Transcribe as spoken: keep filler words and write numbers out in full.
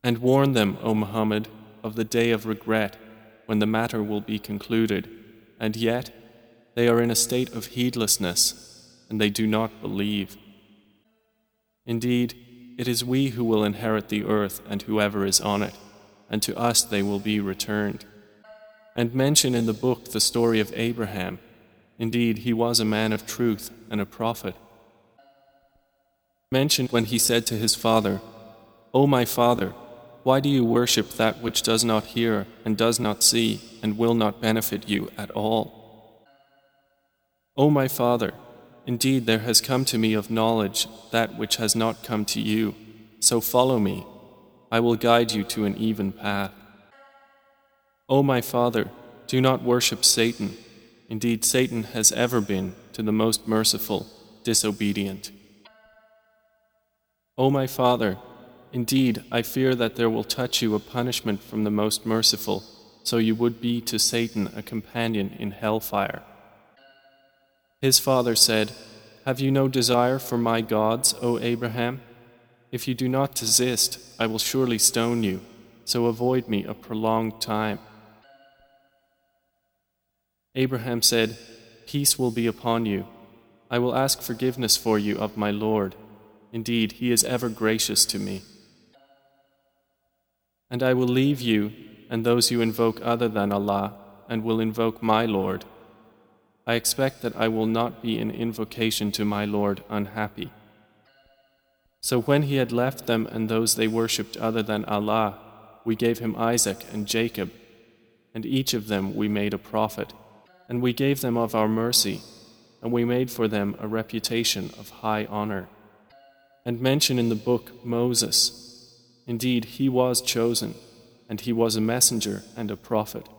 And warn them, O Muhammad, of the day of regret, when the matter will be concluded, and yet they are in a state of heedlessness, and they do not believe. Indeed, it is we who will inherit the earth and whoever is on it, and to us they will be returned. And mention in the book the story of Abraham. Indeed, he was a man of truth and a prophet. Mention when he said to his father, O my father, why do you worship that which does not hear and does not see and will not benefit you at all? O my father, indeed there has come to me of knowledge that which has not come to you, so follow me. I will guide you to an even path. O my father, do not worship Satan. Indeed, Satan has ever been, to the most merciful, disobedient. O my father, indeed, I fear that there will touch you a punishment from the most merciful, so you would be to Satan a companion in hellfire. His father said, Have you no desire for my gods, O Abraham? If you do not desist, I will surely stone you, so avoid me a prolonged time. Abraham said, Peace will be upon you. I will ask forgiveness for you of my Lord. Indeed, He is ever gracious to me. And I will leave you and those you invoke other than Allah, and will invoke my Lord. I expect that I will not be in invocation to my Lord unhappy. So when he had left them and those they worshipped other than Allah, we gave him Isaac and Jacob, and each of them we made a prophet, and we gave them of our mercy, and we made for them a reputation of high honor. And mention in the book Moses. Indeed, he was chosen, and he was a messenger and a prophet.